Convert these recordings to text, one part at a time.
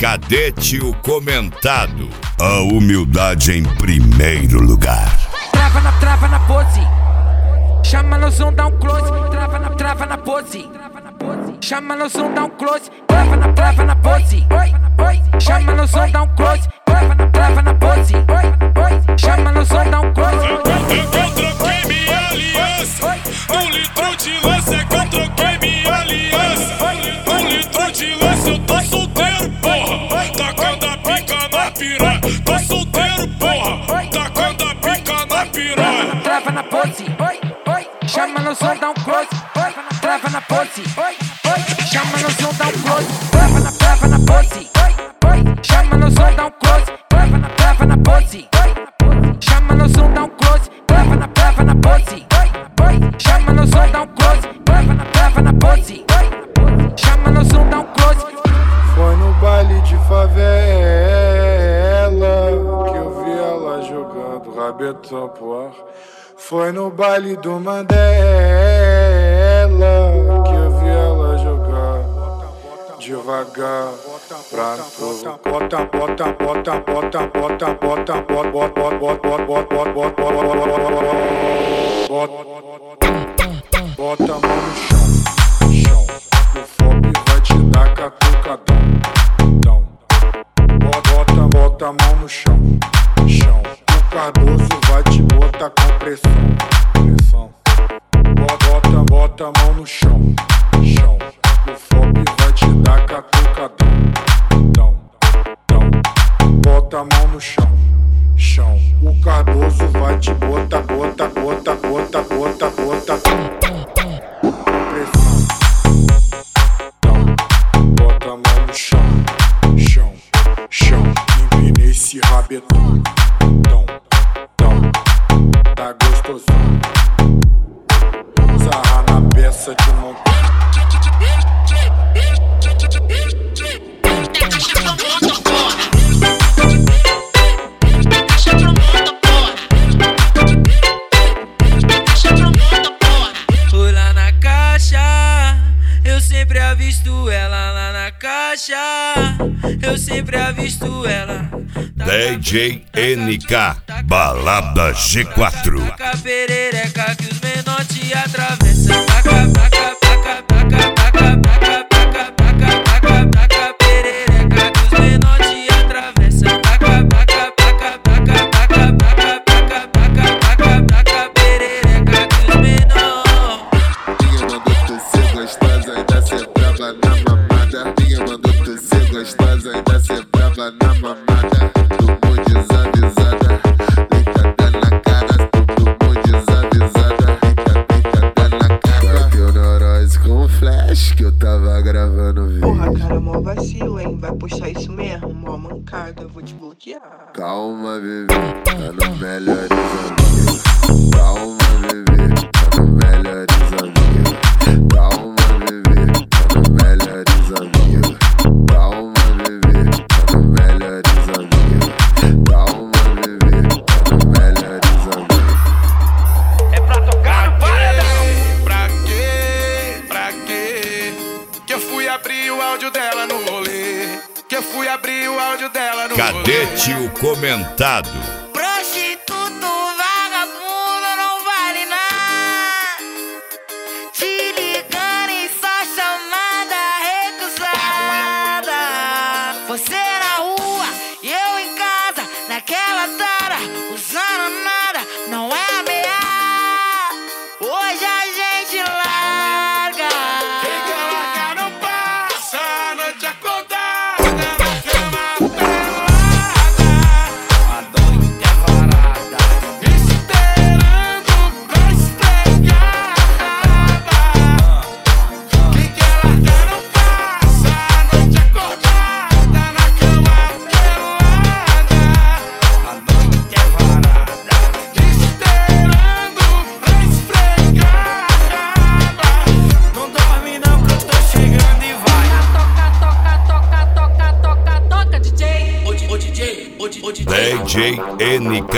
Cadete o comentado. A humildade em primeiro lugar. Trava na pose. Chama no som, dá um close. Trava na pose. Chama no som, dá um close. Trava na pose. Chama no som, dá um close. Trava na pose. Chama no som, dá um close. Eu troquei minha aliança. 1 litro de lança é que eu troquei minha aliança. 1 litro de lança, eu tô solteiro, porra. Tacando a pica na piranha. Tô solteiro, porra. Tacando a pica na piranha. Trava na pose. Chama no som, dá um close. Trava na pose. Chama no som, dá um close. Trava na pose. Chama no som, dá um close. Trava na pose. Chama no som, dá um close. Trava na pose. Chama no som, dá um close. Trava na pose. Chama no som, dá um close. Foi no baile de favela que eu vi ela jogando rabetão pro ar. Foi no baile do Mandela que eu vi ela jogar devagar pra provocar. Bota a mão no chão. O fob vai te dar catucadão. Bota a mão no chão. O Cardoso vai te botar com pressão. Bota a mão no chão. O fob vai te dar catucadão. Bota a mão no chão. O Cardoso vai te botar pressão. Bota a mão no chão. Empina esse rabetão. Tá gostosão. Sarra na peça de montão. Fui lá na caixa, eu sempre avisto ela lá na caixa. Eu sempre avisto ela. DJ NK, Balada G4. Taca perereca que os menor te atravessam. Taca perereca que os menor te atravessam. Taca perereca que os menor. Ninguém mandou tu ser gostosa, ainda ser brava na mamada. Ninguém mandou tu ser gostosa, ainda ser brava na mamada. Tomou desavisada, ligada na cara. Tomou desavisada, ligada na cara. Bateu neurose com flash que eu tava gravando vídeo. Porra, cara, mó vacilo, hein? Vai postar isso mesmo, mó mancada, eu vou te bloquear. Calma, bebê, tá no melhores amigos. Calma, bebê, tá no melhores amigos. Calma, bebê, tá no melhores amigos. Calma, bebê, tá no melhores amigos. Calma, bebê, tá no melhores amigos. É pra tocar no paredão. Pra quê? Que eu fui abrir o áudio dela no rolê. Que eu fui abrir o áudio dela no rolê. Cadete o comentado. Prostituto, vagabundo, não vale nada. Te ligando e só chamada recusada. Você na rua e eu em casa, naquela tara, usando nada, não é ameaça. Hoje a gente larga. Quem quer largar não passa a noite acordada na cama pelada. A noite é varada, esperando pra esfregar. Quem quer largar não passa a noite acordada na cama pelada. A noite é varada, esperando pra esfregar. Não dorme não que eu tô chegando e vai. Toca, DJ. Ô DJ. DJ NK.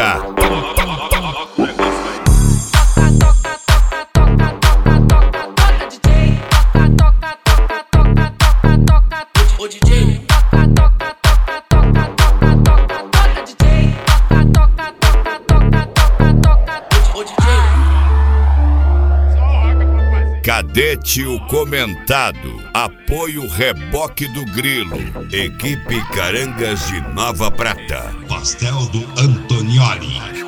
Toca, DJ. Ô DJ. Toca, Cadete o Comentado. Apoio Reboque do Grilo. Equipe Carangas de Nova Prata. Pastel do Antonioli.